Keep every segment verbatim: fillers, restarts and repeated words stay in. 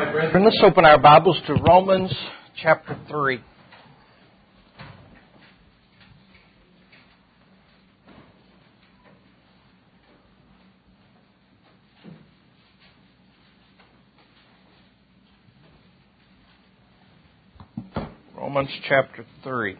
brethren, let's open our Bibles to Romans chapter three. Romans chapter three.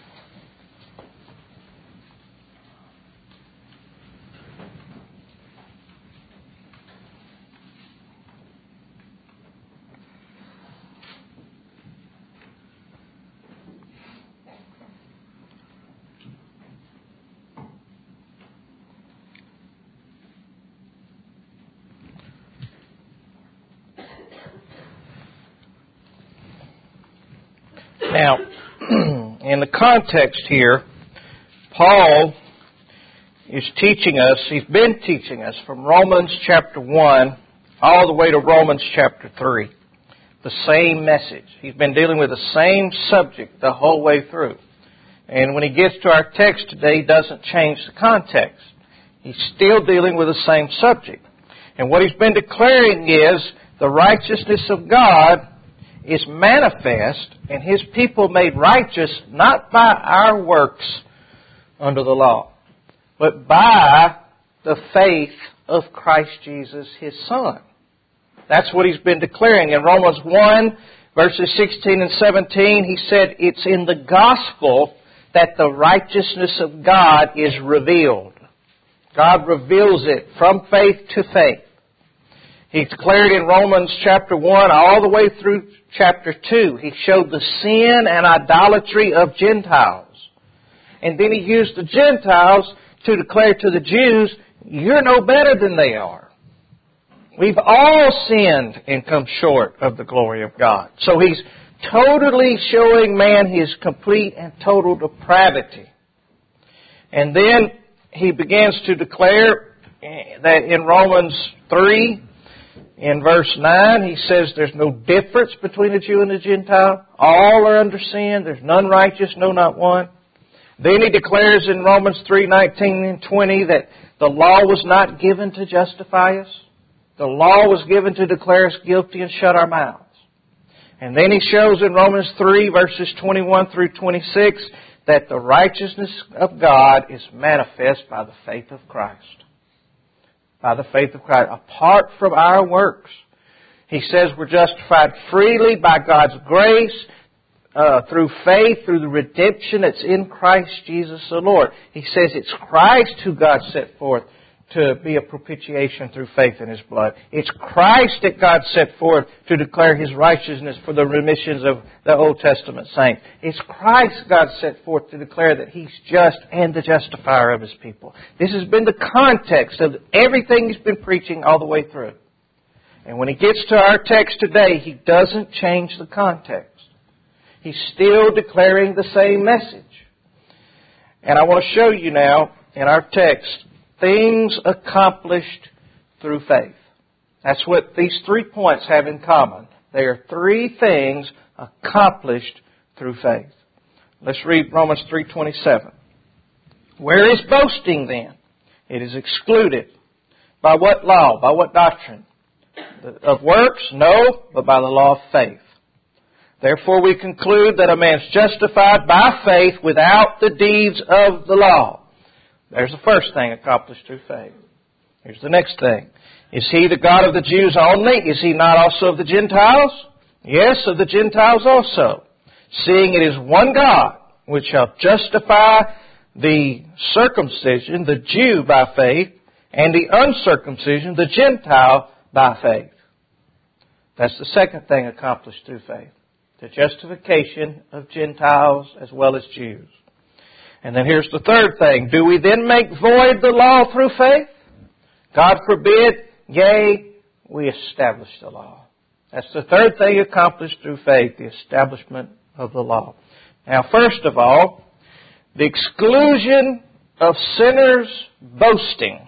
Now, in the context here, Paul is teaching us, he's been teaching us from Romans chapter one all the way to Romans chapter three. The same message. He's been dealing with the same subject the whole way through. And when he gets to our text today, he doesn't change the context. He's still dealing with the same subject. And what he's been declaring is the righteousness of God is manifest, and His people made righteous not by our works under the law, but by the faith of Christ Jesus, His Son. That's what He's been declaring. In Romans one, verses sixteen and seventeen, he said, it's in the gospel that the righteousness of God is revealed. God reveals it from faith to faith. He declared in Romans chapter one all the way through chapter two. He showed the sin and idolatry of Gentiles. And then He used the Gentiles to declare to the Jews, you're no better than they are. We've all sinned and come short of the glory of God. So He's totally showing man his complete and total depravity. And then He begins to declare that in Romans three, in verse nine, he says there's no difference between the Jew and the Gentile. All are under sin. There's none righteous, no, not one. Then he declares in Romans three, nineteen and twenty that the law was not given to justify us. The law was given to declare us guilty and shut our mouths. And then he shows in Romans three, verses twenty-one through twenty-six, that the righteousness of God is manifest by the faith of Christ. By the faith of Christ, apart from our works. He says we're justified freely by God's grace, uh, through faith, through the redemption that's in Christ Jesus the Lord. He says it's Christ who God set forth to be a propitiation through faith in His blood. It's Christ that God set forth to declare His righteousness for the remissions of the Old Testament saints. It's Christ God set forth to declare that He's just and the justifier of His people. This has been the context of everything He's been preaching all the way through. And when He gets to our text today, He doesn't change the context. He's still declaring the same message. And I want to show you now in our text things accomplished through faith. That's what these three points have in common. They are three things accomplished through faith. Let's read Romans three twenty-seven. Where is boasting then? It is excluded. By what law? By what doctrine? Of works? No, but by the law of faith. Therefore we conclude that a man is justified by faith without the deeds of the law. There's the first thing accomplished through faith. Here's the next thing. Is He the God of the Jews only? Is He not also of the Gentiles? Yes, of the Gentiles also. Seeing it is one God, which shall justify the circumcision, the Jew by faith, and the uncircumcision, the Gentile by faith. That's the second thing accomplished through faith. The justification of Gentiles as well as Jews. And then here's the third thing. Do we then make void the law through faith? God forbid. Yea, we establish the law. That's the third thing accomplished through faith, the establishment of the law. Now, first of all, the exclusion of sinners' boasting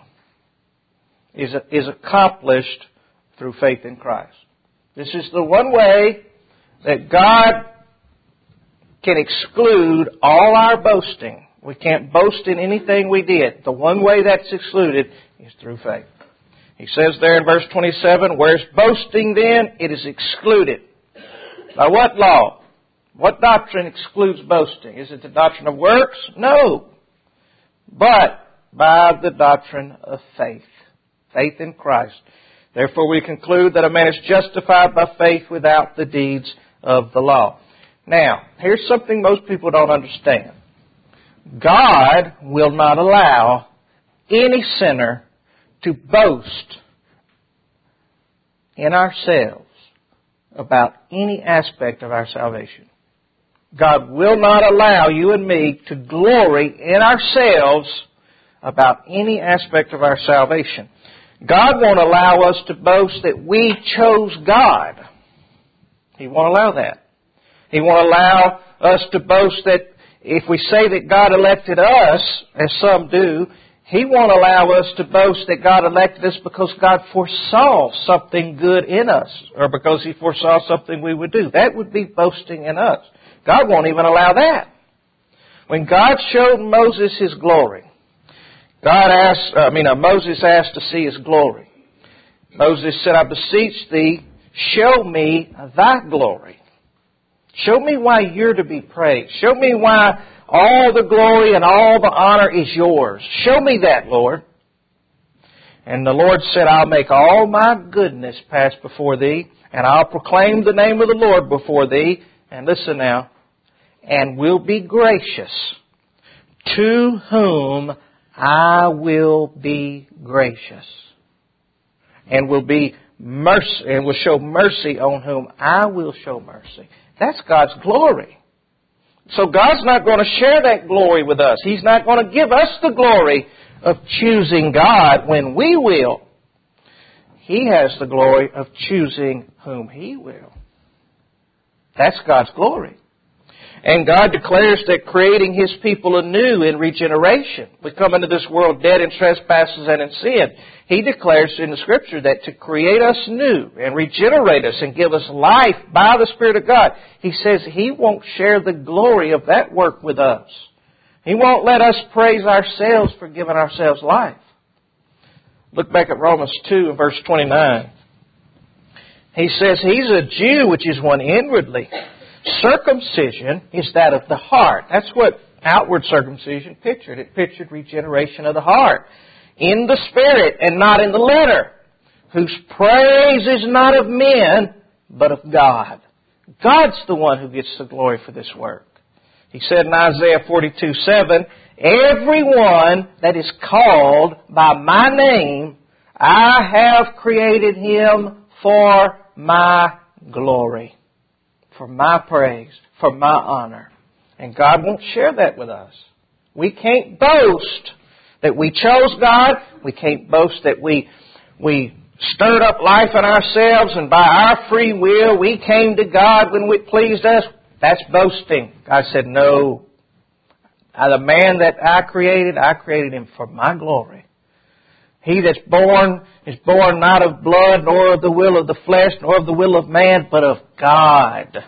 is, is accomplished through faith in Christ. This is the one way that God can exclude all our boasting. We can't boast in anything we did. The one way that's excluded is through faith. He says there in verse twenty-seven, where's boasting then? It is excluded. By what law? What doctrine excludes boasting? Is it the doctrine of works? No. But by the doctrine of faith. Faith in Christ. Therefore we conclude that a man is justified by faith without the deeds of the law. Now, here's something most people don't understand. God will not allow any sinner to boast in ourselves about any aspect of our salvation. God will not allow you and me to glory in ourselves about any aspect of our salvation. God won't allow us to boast that we chose God. He won't allow that. He won't allow us to boast that if we say that God elected us, as some do, He won't allow us to boast that God elected us because God foresaw something good in us or because He foresaw something we would do. That would be boasting in us. God won't even allow that. When God showed Moses His glory, God asked, I mean, uh, Moses asked to see His glory. Moses said, I beseech thee, show me thy glory. Show me why you're to be praised. Show me why all the glory and all the honor is yours. Show me that, Lord. And the Lord said, I'll make all my goodness pass before thee, and I'll proclaim the name of the Lord before thee. And listen now, and will be gracious to whom I will be gracious, and will be mercy, and will show mercy on whom I will show mercy. That's God's glory. So God's not going to share that glory with us. He's not going to give us the glory of choosing God when we will. He has the glory of choosing whom He will. That's God's glory. And God declares that creating His people anew in regeneration. We come into this world dead in trespasses and in sin. He declares in the Scripture that to create us new and regenerate us and give us life by the Spirit of God, He says He won't share the glory of that work with us. He won't let us praise ourselves for giving ourselves life. Look back at Romans two and verse twenty-nine. He says, He's a Jew which is one inwardly. Circumcision is that of the heart. That's what outward circumcision pictured. It pictured regeneration of the heart. In the Spirit and not in the letter. Whose praise is not of men, but of God. God's the one who gets the glory for this work. He said in Isaiah forty-two seven, everyone that is called by my name, I have created him for my glory. For my praise, for my honor. And God won't share that with us. We can't boast that we chose God. We can't boast that we we stirred up life in ourselves and by our free will we came to God when it pleased us. That's boasting. God said, no. The man that I created, I created him for my glory. He that's born is born not of blood, nor of the will of the flesh, nor of the will of man, but of God.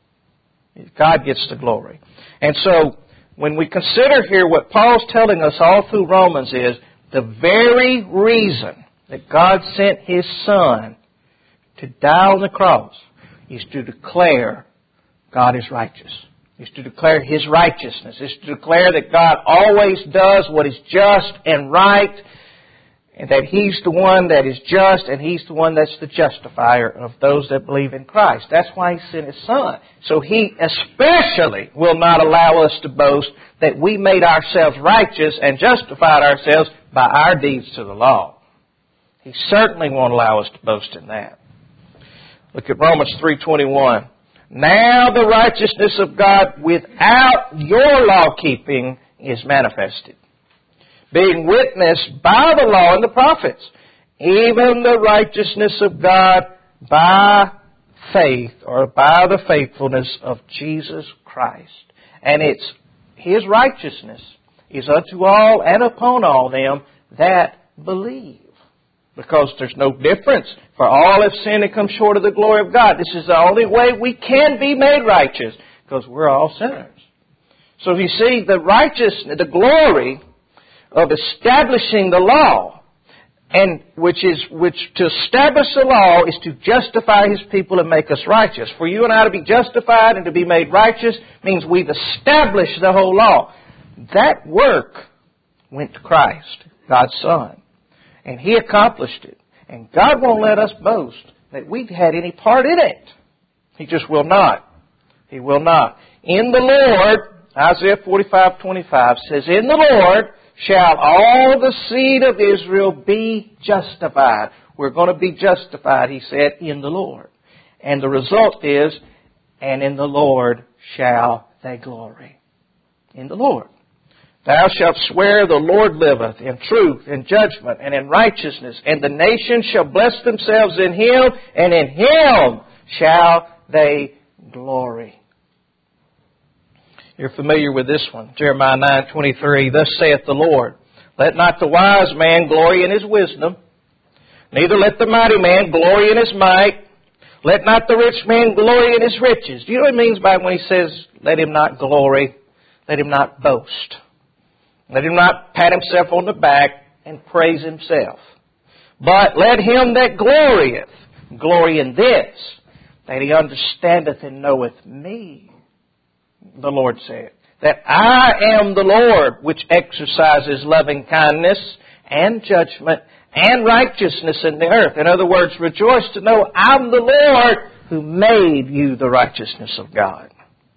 God gets the glory. And so, when we consider here what Paul's telling us all through Romans is, the very reason that God sent His Son to die on the cross is to declare God is righteous. Is to declare His righteousness. Is to declare that God always does what is just and right, and that He's the one that is just, and He's the one that's the justifier of those that believe in Christ. That's why He sent His Son. So He especially will not allow us to boast that we made ourselves righteous and justified ourselves by our deeds to the law. He certainly won't allow us to boast in that. Look at Romans three twenty-one. Now the righteousness of God without your law keeping is manifested, being witnessed by the law and the prophets, even the righteousness of God by faith, or by the faithfulness of Jesus Christ. And it's His righteousness is unto all and upon all them that believe. Because there's no difference. For all have sinned and come short of the glory of God. This is the only way we can be made righteous, because we're all sinners. So you see, the righteousness, the glory of establishing the law And which is, which to establish the law is to justify His people and make us righteous. For you and I to be justified and to be made righteous means we've established the whole law. That work went to Christ, God's Son. And He accomplished it. And God won't let us boast that we've had any part in it. He just will not. He will not. In the Lord, Isaiah forty-five twenty-five says, in the Lord shall all the seed of Israel be justified. We're going to be justified, He said, in the Lord. And the result is, and in the Lord shall they glory. In the Lord. Thou shalt swear the Lord liveth in truth, in judgment, and in righteousness. And the nations shall bless themselves in Him, and in Him shall they glory. You're familiar with this one. Jeremiah nine twenty-three. Thus saith the Lord, let not the wise man glory in his wisdom, neither let the mighty man glory in his might. Let not the rich man glory in his riches. Do you know what he means by when he says, let him not glory, let him not boast. Let him not pat himself on the back and praise himself. But let him that glorieth glory in this, that he understandeth and knoweth me. The Lord said, that I am the Lord which exercises loving kindness and judgment and righteousness in the earth. In other words, rejoice to know I'm the Lord who made you the righteousness of God.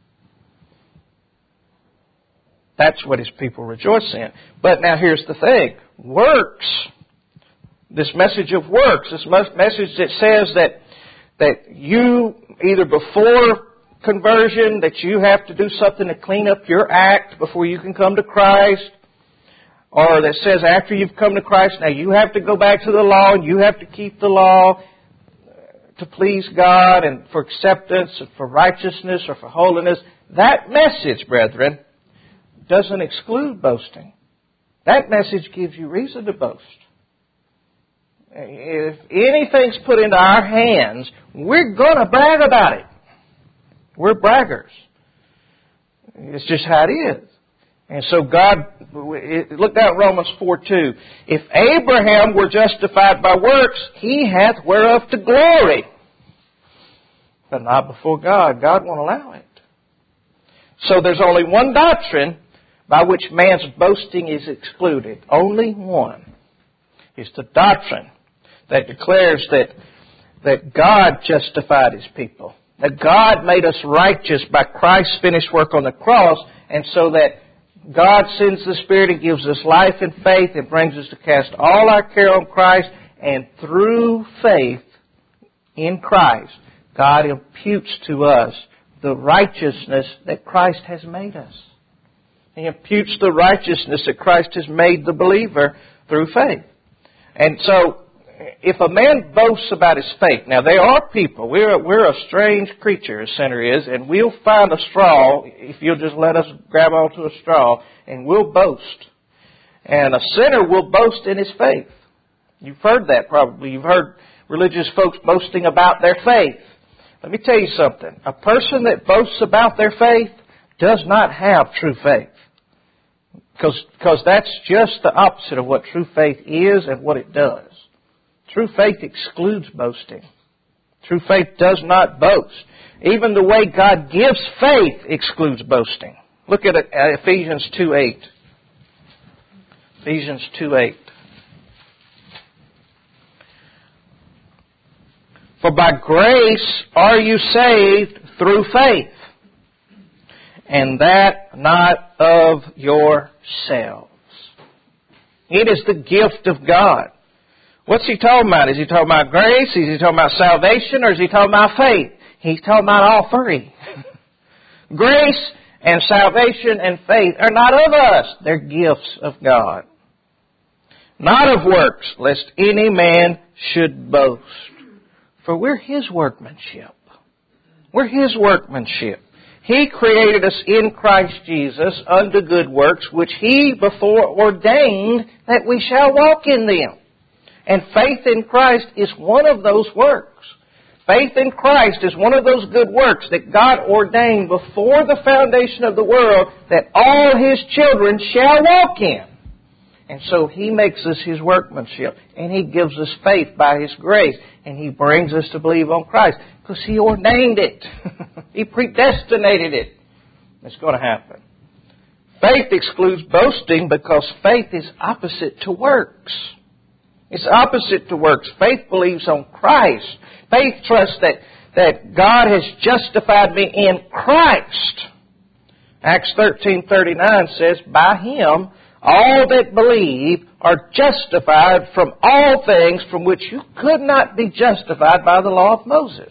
That's what His people rejoice in. But now here's the thing. Works, this message of works, this message that says that, that you either before conversion, that you have to do something to clean up your act before you can come to Christ, or that says after you've come to Christ, now you have to go back to the law and you have to keep the law to please God and for acceptance and for righteousness or for holiness. That message, brethren, doesn't exclude boasting. That message gives you reason to boast. If anything's put into our hands, we're going to brag about it. We're braggers. It's just how it is. And so God, look down at Romans four two. If Abraham were justified by works, he hath whereof to glory. But not before God. God won't allow it. So there's only one doctrine by which man's boasting is excluded. Only one. It's the doctrine that declares that, that God justified His people. That God made us righteous by Christ's finished work on the cross, and so that God sends the Spirit and gives us life and faith and brings us to cast all our care on Christ, and through faith in Christ, God imputes to us the righteousness that Christ has made us. He imputes the righteousness that Christ has made the believer through faith. And so, if a man boasts about his faith, now there are people, we're, we're a strange creature, a sinner is, and we'll find a straw, if you'll just let us grab onto a straw, and we'll boast. And a sinner will boast in his faith. You've heard that probably. You've heard religious folks boasting about their faith. Let me tell you something. A person that boasts about their faith does not have true faith. Because, because that's just the opposite of what true faith is and what it does. True faith excludes boasting. True faith does not boast. Even the way God gives faith excludes boasting. Look at Ephesians two eight. Ephesians two eight. For by grace are you saved through faith, and that not of yourselves. It is the gift of God. What's he talking about? Is he talking about grace? Is he talking about salvation? Or is he talking about faith? He's talking about all three. Grace and salvation and faith are not of us. They're gifts of God. Not of works, lest any man should boast. For we're His workmanship. We're His workmanship. He created us in Christ Jesus unto good works, which He before ordained that we shall walk in them. And faith in Christ is one of those works. Faith in Christ is one of those good works that God ordained before the foundation of the world that all His children shall walk in. And so He makes us His workmanship. And He gives us faith by His grace. And He brings us to believe on Christ. Because He ordained it. He predestinated it. It's going to happen. Faith excludes boasting because faith is opposite to works. It's opposite to works. Faith believes on Christ. Faith trusts that, that God has justified me in Christ. Acts thirteen thirty-nine says, by Him all that believe are justified from all things from which you could not be justified by the law of Moses.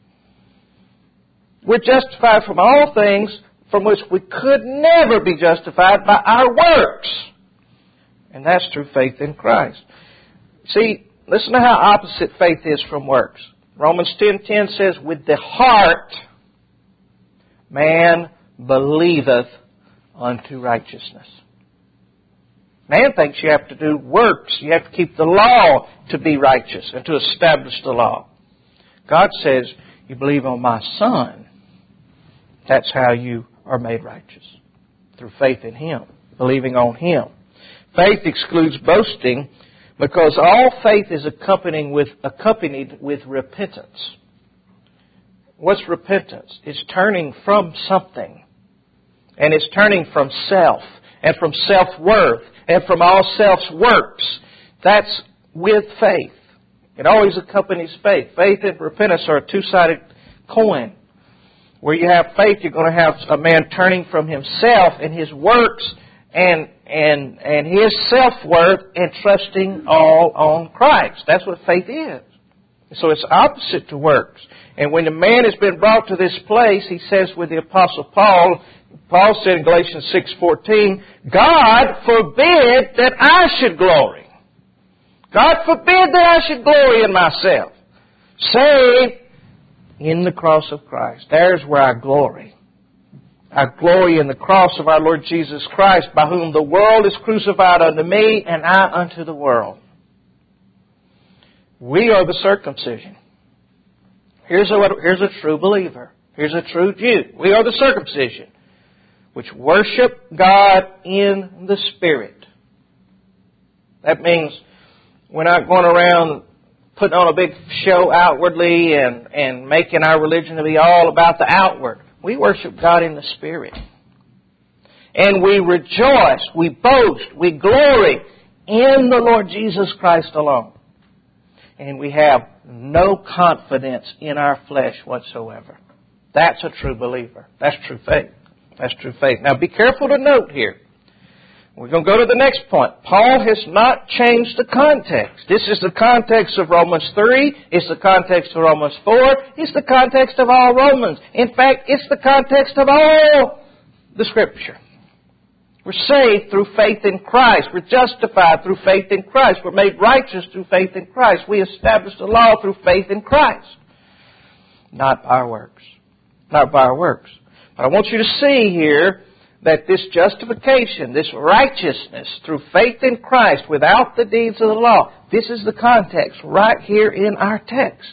We're justified from all things from which we could never be justified by our works. And that's through faith in Christ. See, listen to how opposite faith is from works. Romans ten ten says, with the heart man believeth unto righteousness. Man thinks you have to do works. You have to keep the law to be righteous and to establish the law. God says, you believe on my Son. That's how you are made righteous. Through faith in Him. Believing on Him. Faith excludes boasting because all faith is accompanied with, accompanied with repentance. What's repentance? It's turning from something. And it's turning from self. And from self-worth. And from all self's works. That's with faith. It always accompanies faith. Faith and repentance are a two-sided coin. Where you have faith, you're going to have a man turning from himself and his works and and and his self-worth and trusting all on Christ. That's what faith is. So it's opposite to works. And when the man has been brought to this place, he says with the Apostle Paul, Paul said in Galatians six fourteen, God forbid that I should glory. God forbid that I should glory in myself. Save in the cross of Christ. There's where I glory. I glory in the cross of our Lord Jesus Christ, by whom the world is crucified unto me, and I unto the world. We are the circumcision. Here's a, here's a true believer. Here's a true Jew. We are the circumcision, which worship God in the Spirit. That means we're not going around putting on a big show outwardly and, and making our religion to be all about the outward. We worship God in the Spirit. And we rejoice, we boast, we glory in the Lord Jesus Christ alone. And we have no confidence in our flesh whatsoever. That's a true believer. That's true faith. That's true faith. Now be careful to note here. We're going to go to the next point. Paul has not changed the context. This is the context of Romans three. It's the context of Romans four. It's the context of all Romans. In fact, it's the context of all the Scripture. We're saved through faith in Christ. We're justified through faith in Christ. We're made righteous through faith in Christ. We established the law through faith in Christ. Not by our works. Not by our works. But I want you to see here that this justification, this righteousness through faith in Christ without the deeds of the law, this is the context right here in our text.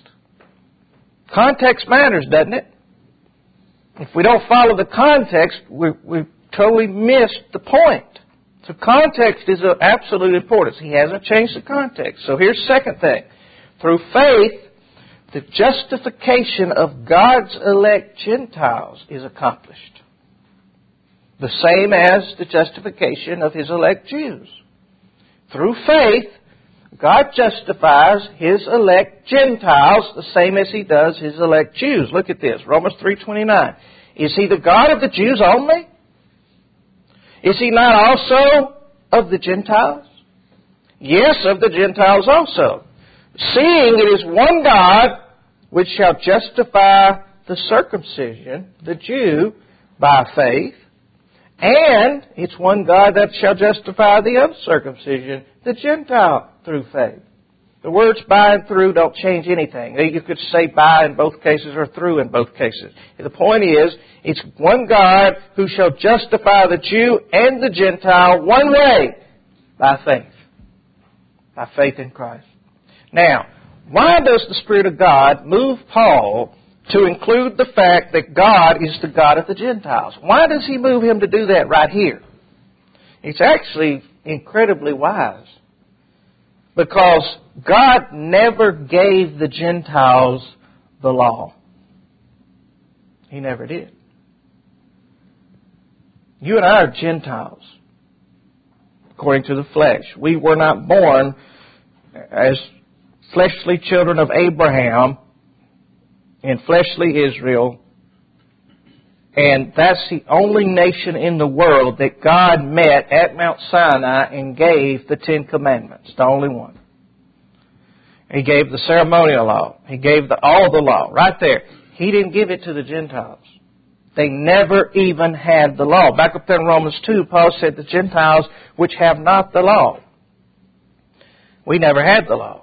Context matters, doesn't it? If we don't follow the context, we, we totally missed the point. So context is of absolute importance. He hasn't changed the context. So here's the second thing. Through faith, the justification of God's elect Gentiles is accomplished. The same as the justification of His elect Jews. Through faith, God justifies His elect Gentiles the same as He does His elect Jews. Look at this, Romans three twenty-nine. Is He the God of the Jews only? Is He not also of the Gentiles? Yes, of the Gentiles also. Seeing it is one God which shall justify the circumcision, the Jew, by faith, and it's one God that shall justify the uncircumcision, the Gentile, through faith. The words by and through don't change anything. You could say by in both cases or through in both cases. The point is, it's one God who shall justify the Jew and the Gentile one way, by faith. By faith in Christ. Now, why does the Spirit of God move Paul to include the fact that God is the God of the Gentiles? Why does He move him to do that right here? It's actually incredibly wise. Because God never gave the Gentiles the law. He never did. You and I are Gentiles, according to the flesh. We were not born as fleshly children of Abraham in fleshly Israel. And that's the only nation in the world that God met at Mount Sinai and gave the Ten Commandments. The only one. He gave the ceremonial law. He gave the, all the law. Right there. He didn't give it to the Gentiles. They never even had the law. Back up there in Romans two, Paul said the Gentiles which have not the law. We never had the law.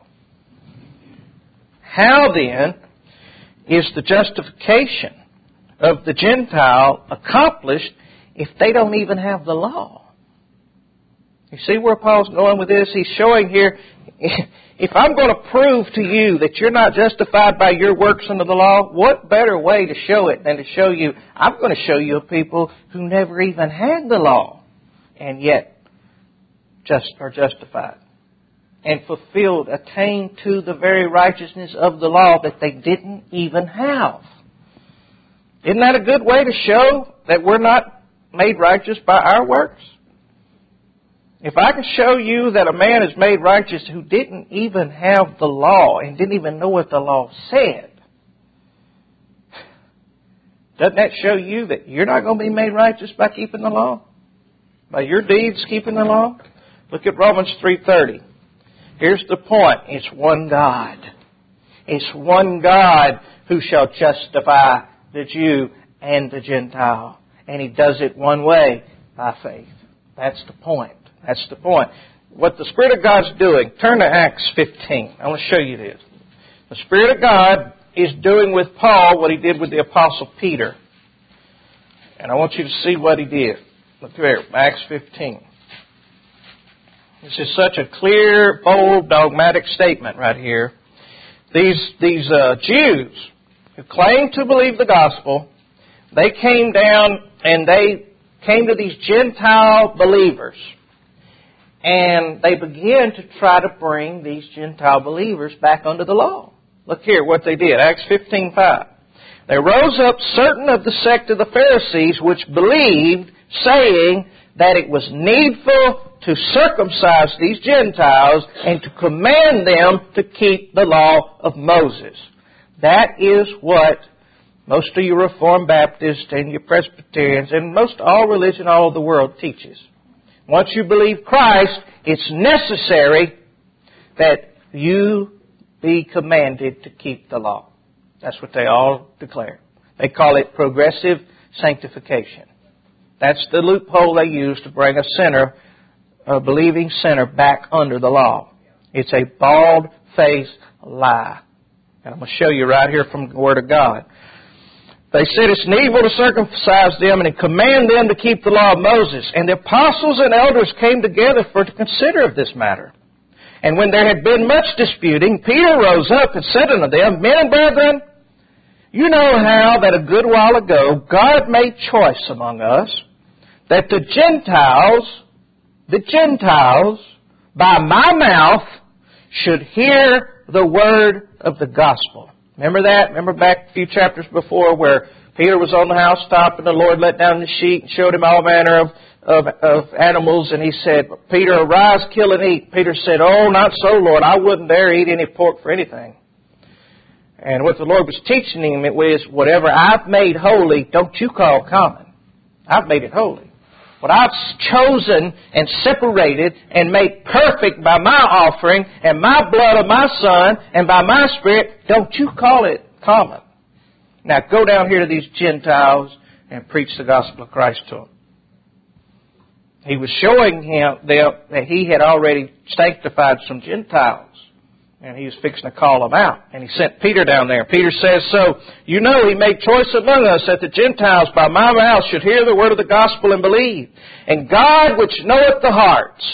How then is the justification of the Gentile accomplished if they don't even have the law? You see where Paul's going with this? He's showing here, if I'm going to prove to you that you're not justified by your works under the law, what better way to show it than to show you, I'm going to show you a people who never even had the law and yet just are justified and fulfilled, attained to the very righteousness of the law that they didn't even have. Isn't that a good way to show that we're not made righteous by our works? If I can show you that a man is made righteous who didn't even have the law and didn't even know what the law said, doesn't that show you that you're not going to be made righteous by keeping the law? By your deeds keeping the law? Look at Romans three thirty. Here's the point. It's one God. It's one God who shall justify the Jew and the Gentile. And He does it one way, by faith. That's the point. That's the point. What the Spirit of God's doing, turn to Acts fifteen. I want to show you this. The Spirit of God is doing with Paul what He did with the Apostle Peter. And I want you to see what He did. Look there, Acts fifteen. This is such a clear, bold, dogmatic statement right here. These, these uh, Jews who claim to believe the gospel, they came down and they came to these Gentile believers. And they began to try to bring these Gentile believers back under the law. Look here what they did. Acts fifteen five. There rose up certain of the sect of the Pharisees which believed, saying that it was needful to circumcise these Gentiles and to command them to keep the law of Moses. That is what most of your Reformed Baptists and your Presbyterians and most all religion all over the world teaches. Once you believe Christ, it's necessary that you be commanded to keep the law. That's what they all declare. They call it progressive sanctification. That's the loophole they use to bring a sinner, a believing sinner, back under the law. It's a bald-faced lie. And I'm going to show you right here from the Word of God. They said it's needful to circumcise them and command them to keep the law of Moses. And the apostles and elders came together for to consider of this matter. And when there had been much disputing, Peter rose up and said unto them, Men and brethren, you know how that a good while ago God made choice among us that the Gentiles, the Gentiles, by my mouth, should hear the word of the gospel. Remember that? Remember back a few chapters before where Peter was on the housetop and the Lord let down the sheet and showed him all manner of, of, of animals. And He said, Peter, arise, kill and eat. Peter said, oh, not so, Lord. I wouldn't dare eat any pork for anything. And what the Lord was teaching him it was, whatever I've made holy, don't you call common. I've made it holy. What I've chosen and separated and made perfect by my offering and my blood of my Son and by my Spirit, don't you call it common. Now go down here to these Gentiles and preach the gospel of Christ to them. He was showing him that He had already sanctified some Gentiles. And He was fixing to call them out. And He sent Peter down there. Peter says, so, you know He made choice among us that the Gentiles by my mouth should hear the word of the gospel and believe. And God which knoweth the hearts,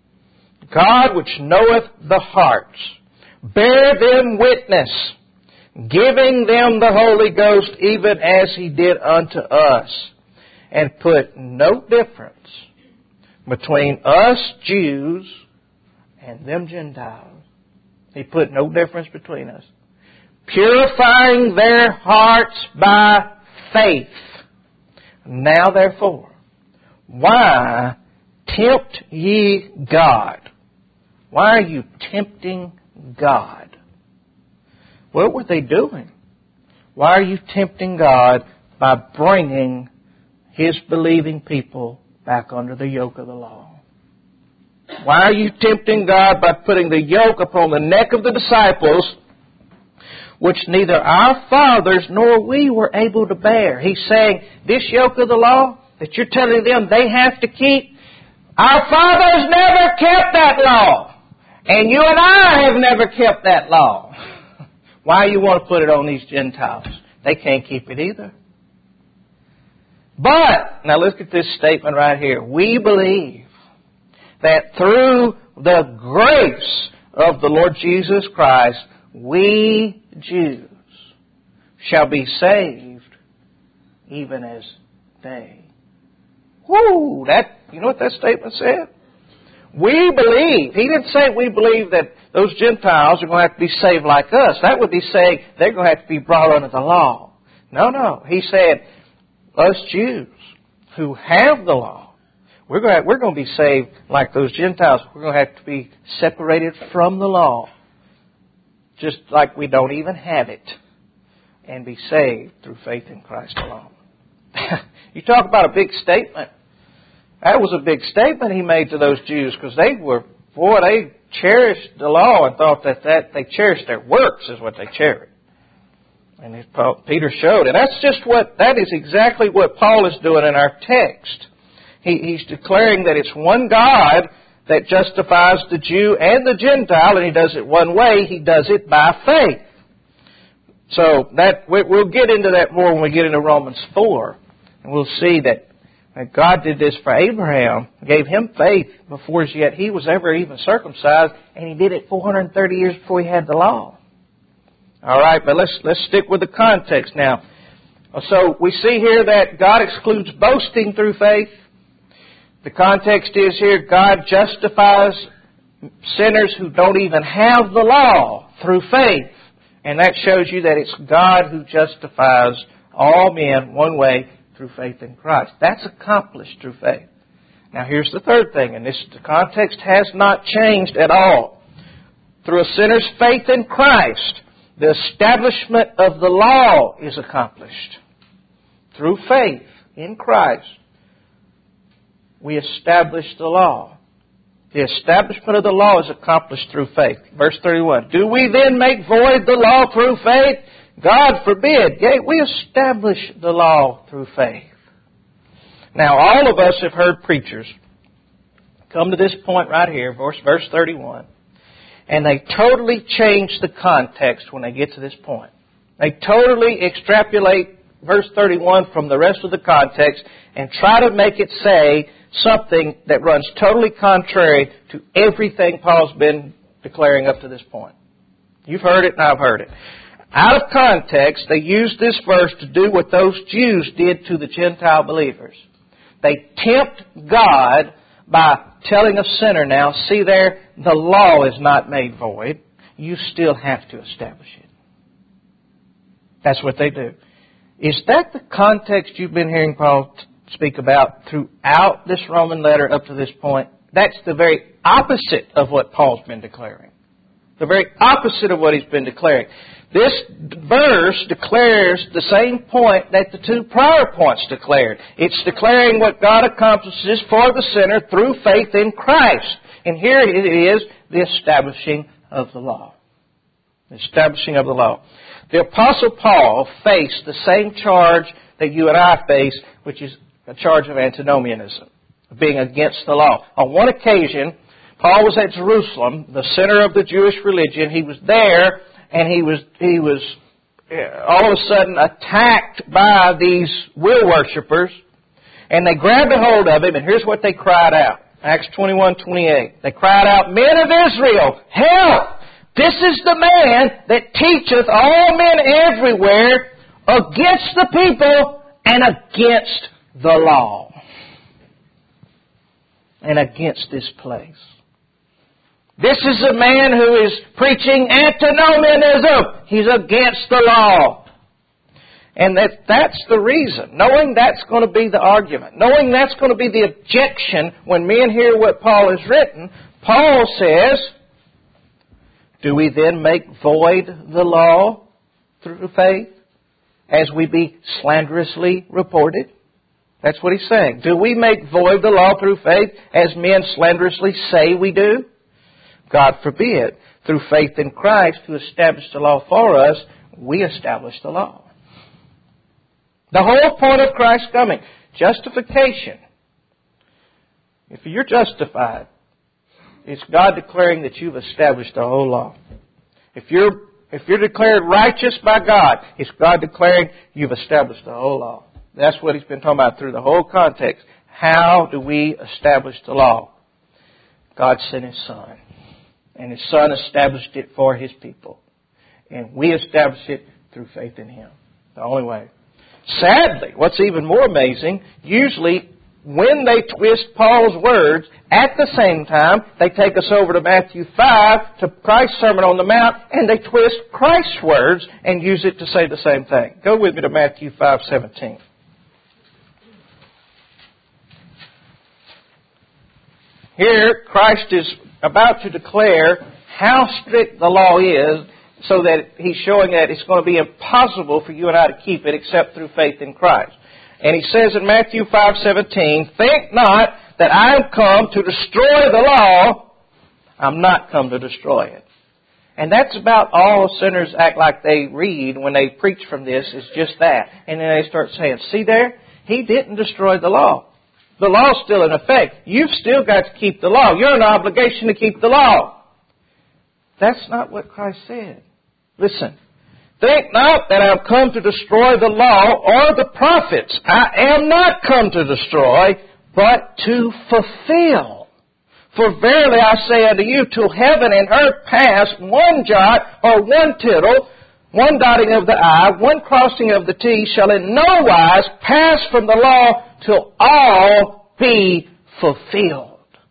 God which knoweth the hearts, bear them witness, giving them the Holy Ghost even as He did unto us, and put no difference between us Jews and them Gentiles. He put no difference between us. Purifying their hearts by faith. Now therefore, why tempt ye God? Why are you tempting God? What were they doing? Why are you tempting God by bringing His believing people back under the yoke of the law? Why are you tempting God by putting the yoke upon the neck of the disciples, which neither our fathers nor we were able to bear? He's saying, this yoke of the law that you're telling them they have to keep, our fathers never kept that law. And you and I have never kept that law. Why you want to put it on these Gentiles? They can't keep it either. But, now look at this statement right here. We believe that through the grace of the Lord Jesus Christ, we Jews shall be saved even as they. Whoo! That, you know what that statement said? We believe. He didn't say we believe that those Gentiles are going to have to be saved like us. That would be saying they're going to have to be brought under the law. No, no. He said, us Jews who have the law, we're going to, we're going to be saved like those Gentiles. We're going to have to be separated from the law, just like we don't even have it, and be saved through faith in Christ alone. You talk about a big statement. That was a big statement he made to those Jews, because they were, boy, they cherished the law and thought that, that they cherished their works is what they cherished. And it, Paul, Peter showed it. That's just what, that is exactly what Paul is doing in our text. He, he's declaring that it's one God that justifies the Jew and the Gentile, and He does it one way. He does it by faith. So that we'll get into that more when we get into Romans four. And we'll see that God did this for Abraham, gave him faith before as yet he was ever even circumcised, and He did it four hundred thirty years before He had the law. All right, but let's let's stick with the context now. So we see here that God excludes boasting through faith. The context is here, God justifies sinners who don't even have the law through faith. And that shows you that it's God who justifies all men one way, through faith in Christ. That's accomplished through faith. Now here's the third thing, and this the context has not changed at all. Through a sinner's faith in Christ, the establishment of the law is accomplished. Through faith in Christ, we establish the law. The establishment of the law is accomplished through faith. Verse thirty-one. Do we then make void the law through faith? God forbid. Yea, we establish the law through faith. Now, all of us have heard preachers come to this point right here, verse, verse thirty-one, and they totally change the context when they get to this point. They totally extrapolate verse thirty-one from the rest of the context and try to make it say something that runs totally contrary to everything Paul's been declaring up to this point. You've heard it and I've heard it. Out of context, they use this verse to do what those Jews did to the Gentile believers. They tempt God by telling a sinner, now, see there, the law is not made void. You still have to establish it. That's what they do. Is that the context you've been hearing Paul speak about throughout this Roman letter up to this point? That's the very opposite of what Paul's been declaring. The very opposite of what he's been declaring. This verse declares the same point that the two prior points declared. It's declaring what God accomplishes for the sinner through faith in Christ. And here it is, the establishing of the law. The establishing of the law. The Apostle Paul faced the same charge that you and I face, which is a charge of antinomianism, being against the law. On one occasion, Paul was at Jerusalem, the center of the Jewish religion. He was there, and he was he was all of a sudden attacked by these will worshippers, and they grabbed a hold of him, and here's what they cried out. Acts twenty-one twenty-eight. They cried out, "Men of Israel, help! This is the man that teacheth all men everywhere against the people and against the law." and against this place. This is a man who is preaching antinomianism. He's against the law. And that that's the reason. Knowing that's going to be the argument. Knowing that's going to be the objection when men hear what Paul has written. Paul says, do we then make void the law through faith as we be slanderously reported? That's what he's saying. Do we make void the law through faith as men slanderously say we do? God forbid. Through faith in Christ who established the law for us, we establish the law. The whole point of Christ's coming, justification. If you're justified, it's God declaring that you've established the whole law. If you're if you're declared righteous by God, it's God declaring you've established the whole law. That's what he's been talking about through the whole context. How do we establish the law? God sent His Son. And His Son established it for His people. And we establish it through faith in Him. The only way. Sadly, what's even more amazing, usually when they twist Paul's words, at the same time, they take us over to Matthew five, to Christ's Sermon on the Mount, and they twist Christ's words and use it to say the same thing. Go with me to Matthew five seventeen. Here, Christ is about to declare how strict the law is, so that He's showing that it's going to be impossible for you and I to keep it except through faith in Christ. And He says in Matthew five seventeen, think not that I am come to destroy the law. I'm not come to destroy it. And that's about all sinners act like they read when they preach from this, is just that. And then they start saying, see there, He didn't destroy the law. The law's still in effect. You've still got to keep the law. You're in obligation to keep the law. That's not what Christ said. Listen. Think not that I have come to destroy the law or the prophets. I am not come to destroy, but to fulfill. For verily I say unto you, till heaven and earth pass, one jot or one tittle, one dotting of the I, one crossing of the T, shall in no wise pass from the law till all be fulfilled.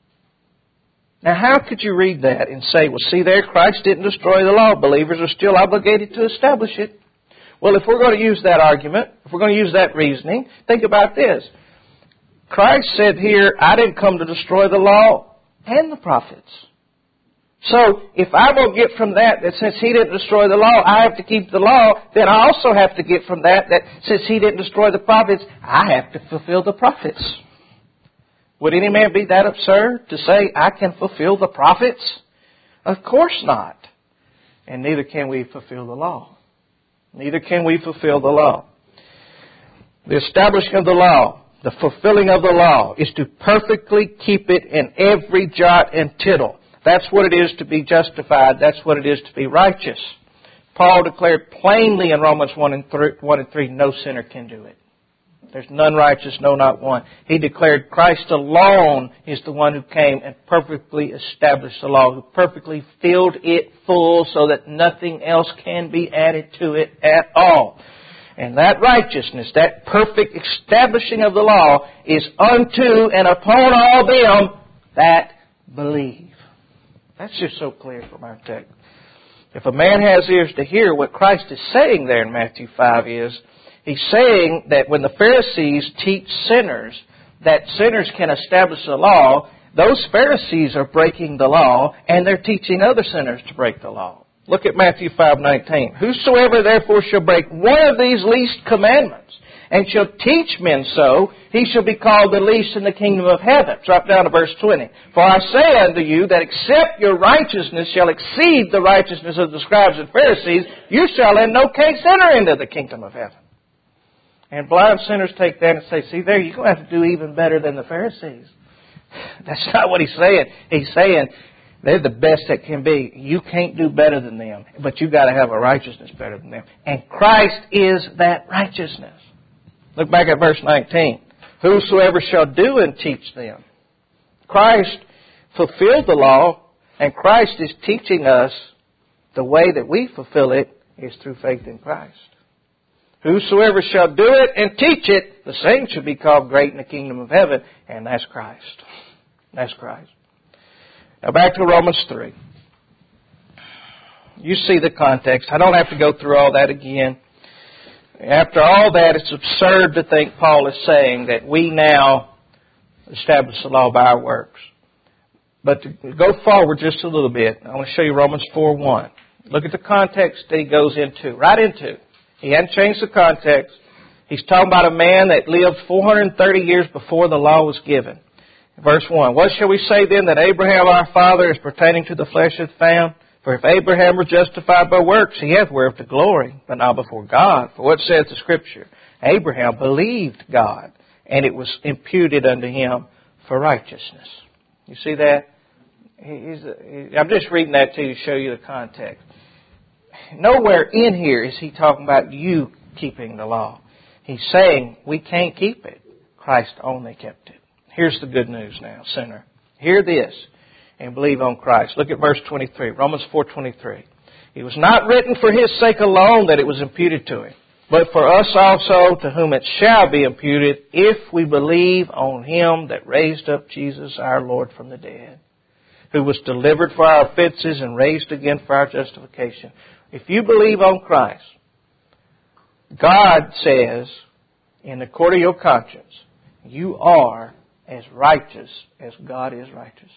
Now, how could you read that and say, well, see there, Christ didn't destroy the law. Believers are still obligated to establish it. Well, if we're going to use that argument, if we're going to use that reasoning, think about this. Christ said here, I didn't come to destroy the law and the prophets. So, if I'm going to get from that, that since He didn't destroy the law, I have to keep the law, then I also have to get from that, that since He didn't destroy the prophets, I have to fulfill the prophets. Would any man be that absurd to say, I can fulfill the prophets? Of course not. And neither can we fulfill the law. Neither can we fulfill the law. The establishing of the law, the fulfilling of the law, is to perfectly keep it in every jot and tittle. That's what it is to be justified. That's what it is to be righteous. Paul declared plainly in Romans one and three, no sinner can do it. There's none righteous, no, not one. He declared Christ alone is the one who came and perfectly established the law, who perfectly filled it full so that nothing else can be added to it at all. And that righteousness, that perfect establishing of the law, is unto and upon all them that believe. That's just so clear from our text. If a man has ears to hear, what Christ is saying there in Matthew five is, He's saying that when the Pharisees teach sinners that sinners can establish the law, those Pharisees are breaking the law and they're teaching other sinners to break the law. Look at Matthew five nineteen. Whosoever therefore shall break one of these least commandments and shall teach men so, he shall be called the least in the kingdom of heaven. Drop down to verse twenty. For I say unto you that except your righteousness shall exceed the righteousness of the scribes and Pharisees, you shall in no case enter into the kingdom of heaven. And blind sinners take that and say, see there, you're going to have to do even better than the Pharisees. That's not what he's saying. He's saying they're the best that can be. You can't do better than them, but you've got to have a righteousness better than them. And Christ is that righteousness. Look back at verse nineteen. Whosoever shall do and teach them. Christ fulfilled the law, and Christ is teaching us the way that we fulfill it is through faith in Christ. Whosoever shall do it and teach it, the same shall be called great in the kingdom of heaven, and that's Christ. That's Christ. Now back to Romans three. You see the context. I don't have to go through all that again. After all that, it's absurd to think Paul is saying that we now establish the law by our works. But to go forward just a little bit, I want to show you Romans four one. Look at the context that he goes into, right into. He hadn't changed the context. He's talking about a man that lived four hundred thirty years before the law was given. Verse one, what shall we say then that Abraham our father is pertaining to the flesh hath found? For if Abraham were justified by works, he hath whereof to glory, but not before God. For what saith the Scripture? Abraham believed God, and it was imputed unto him for righteousness. You see that? He's, he, I'm just reading that to you to show you the context. Nowhere in here is he talking about you keeping the law. He's saying we can't keep it. Christ only kept it. Here's the good news now, sinner. Hear this and believe on Christ. Look at verse twenty-three, Romans four twenty-three. It was not written for his sake alone that it was imputed to him, but for us also, to whom it shall be imputed, if we believe on him that raised up Jesus our Lord from the dead, who was delivered for our offenses and raised again for our justification. If you believe on Christ, God says, in the court of your conscience, you are as righteous as God is righteous.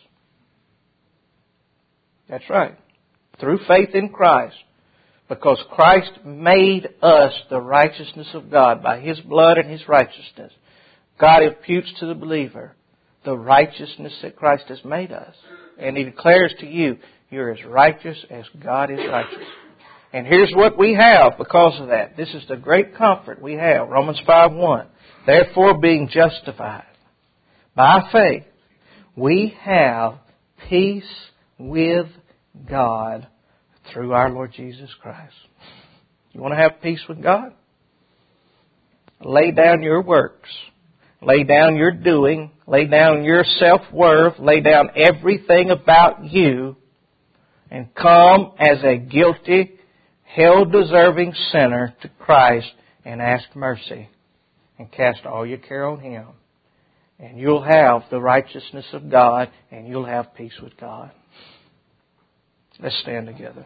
That's right. Through faith in Christ. Because Christ made us the righteousness of God by His blood and His righteousness. God imputes to the believer the righteousness that Christ has made us. And He declares to you, you're as righteous as God is righteous. And here's what we have because of that. This is the great comfort we have. Romans five one. Therefore, being justified by faith, we have peace with God through our Lord Jesus Christ. You want to have peace with God? Lay down your works. Lay down your doing. Lay down your self-worth. Lay down everything about you and come as a guilty, hell-deserving sinner to Christ and ask mercy and cast all your care on Him. And you'll have the righteousness of God and you'll have peace with God. Let's stand together.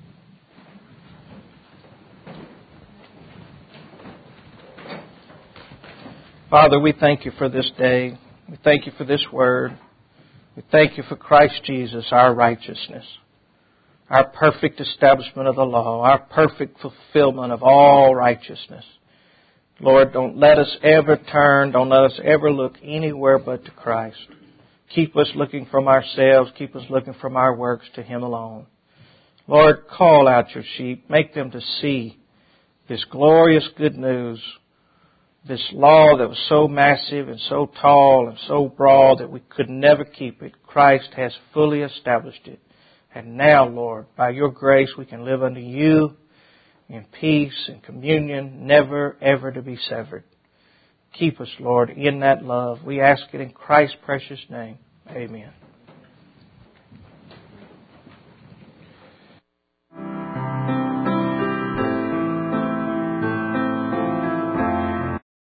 Father, we thank You for this day. We thank You for this word. We thank You for Christ Jesus, our righteousness, our perfect establishment of the law, our perfect fulfillment of all righteousness. Lord, don't let us ever turn, don't let us ever look anywhere but to Christ. Keep us looking from ourselves, keep us looking from our works to Him alone. Lord, call out Your sheep, make them to see this glorious good news, this law that was so massive and so tall and so broad that we could never keep it. Christ has fully established it. And now, Lord, by Your grace we can live unto You in peace and communion, never ever to be severed. Keep us, Lord, in that love. We ask it in Christ's precious name. Amen.